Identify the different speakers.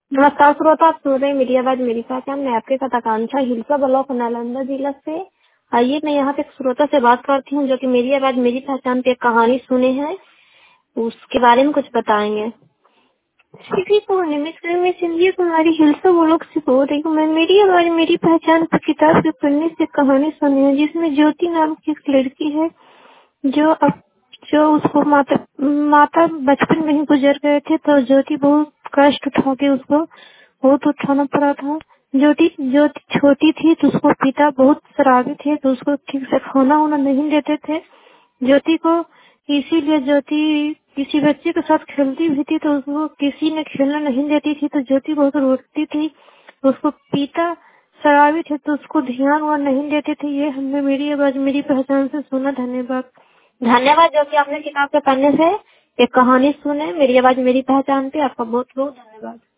Speaker 1: नमस्कार श्रोता, आप सुन रहे हैं मेरी आवाज मेरी पहचान। मैं आपके साथ आकांक्षा हिलसा ब्लॉक नालंदा जिला से। आइए मैं यहाँ पे एक श्रोता से बात करती हूँ जो कि मेरी आवाज मेरी पहचान पे एक कहानी सुने हैं, उसके बारे में कुछ बताएंगे। श्री पूर्णिमा से मैं संजय कुमारी हिलसा ब्लॉक से बोल रही हूँ। मैं मेरी आवाज मेरी पहचान पर किताब के पढ़ने से कहानी सुनी है, जिसमें ज्योति नाम की एक लड़की है जो अब जो उसको माता माता बचपन में ही गुजर गए थे, तो ज्योति बहुत कष्ट उठा के उसको बहुत उठाना पड़ा था। ज्योति ज्योति छोटी थी तो उसको पिता बहुत शराबी थे, तो उसको ठीक से खाना वाना नहीं देते थे ज्योति को। इसीलिए ज्योति किसी बच्चे के साथ खेलती भी थी तो उसको किसी ने खेलना नहीं देती थी, तो ज्योति बहुत रोती थी। उसको पिता शराबी थे तो उसको ध्यान वान नहीं देते थे। ये हमने मेरी आवाज मेरी पहचान से सुना। धन्यवाद। धन्यवाद जो कि आपने किताब के पढ़ने से एक कहानी सुने मेरी आवाज मेरी पहचान पे। आपका बहुत बहुत धन्यवाद।